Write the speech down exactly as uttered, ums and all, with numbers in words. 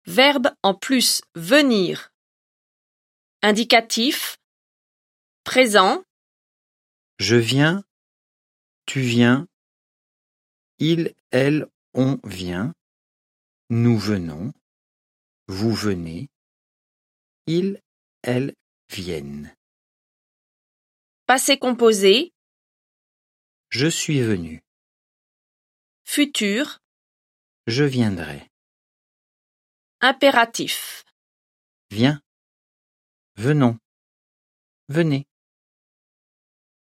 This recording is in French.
Verbe en plus, venir. Indicatif. Présent. Je viens, tu viens, il, elle, on vient, nous venons, vous venez, ils, elles viennent. Passé composé. Je suis venu, Futur. je viendrai. Impératif. Viens, venons, venez.